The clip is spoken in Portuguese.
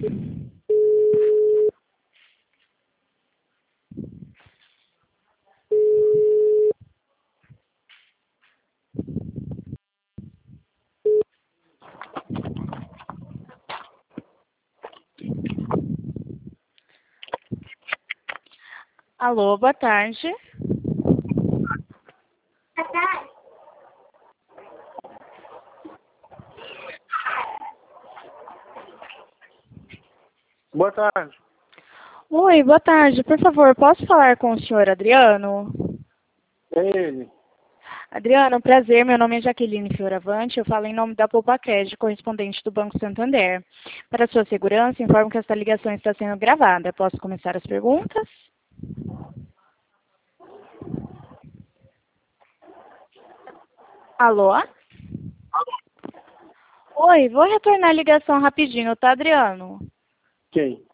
Alô, boa tarde. Boa tarde. Oi, boa tarde. Por favor, posso falar com o senhor Adriano? É ele. Adriano, prazer. Meu nome é Jaqueline Fioravante. Eu falo em nome da Poupacred, correspondente do Banco Santander. Para sua segurança, informo que esta ligação está sendo gravada. Posso começar as perguntas? Alô? Oi, vou retornar a ligação rapidinho, tá, Adriano? Quem?